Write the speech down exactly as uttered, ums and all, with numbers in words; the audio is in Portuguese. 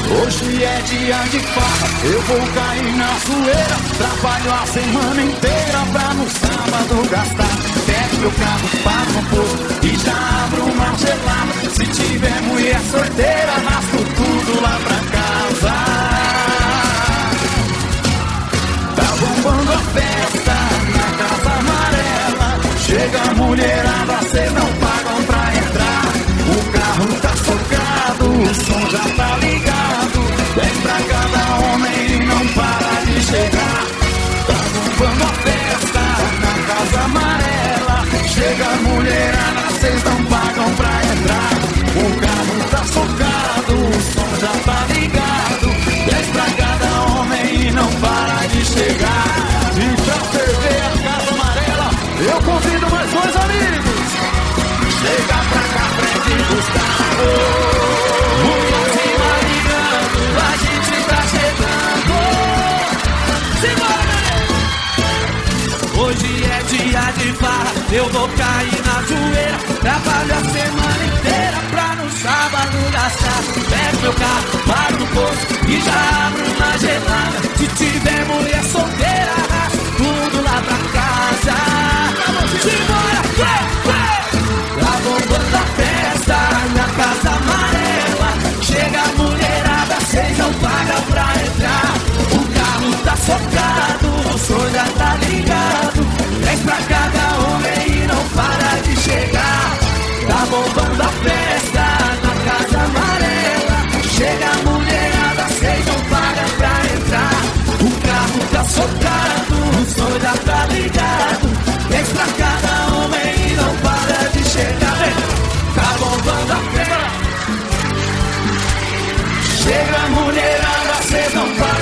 Hoje é dia de farra, eu vou cair na zoeira. Trabalho a semana inteira pra no sábado gastar. Pego meu carro, pago um pouco e já abro uma gelada. Se tiver mulher solteira, raspo tudo lá pra casa. Tá bombando a festa na Casa Amarela. Chega a mulherada, cês não pagam pra entrar. O carro tá socado, o som já tá ligado. Dez pra cada homem e não para de chegar. Tá bombando a festa na Casa Amarela. Chega a mulherada, cês não pagam pra entrar. O carro tá socado, o som já tá ligado. Dez pra cada homem e não para de chegar. E pra perder a Casa Amarela, eu convido mais dois amigos. Chega pra cá, Fred Gustavo. Vamos cima ligando, a gente tá chegando. Simbora! Hoje é dia de farra, eu vou cair na zoeira. Trabalho a semana inteira pra no sábado gastar. Pego meu carro, paro no posto e já abro uma gelada. Se tiver mulher solteira, arrasto tudo lá pra casa. Simbora! Tá bombando a festa na Casa Amarela. Chega a mulherada, cês não pagam pra entrar. O carro tá socado, o som já tá ligado. Dez pra cada homem e não para de chegar. Tá bombando a festa na Casa Amarela. Chega a mulherada, cês não pagam pra entrar. O carro tá socado, o som já tá ligado. Dez pra cada homem e não para de chegar. Tá bombando a festa. Chega a mulherada, cês não param.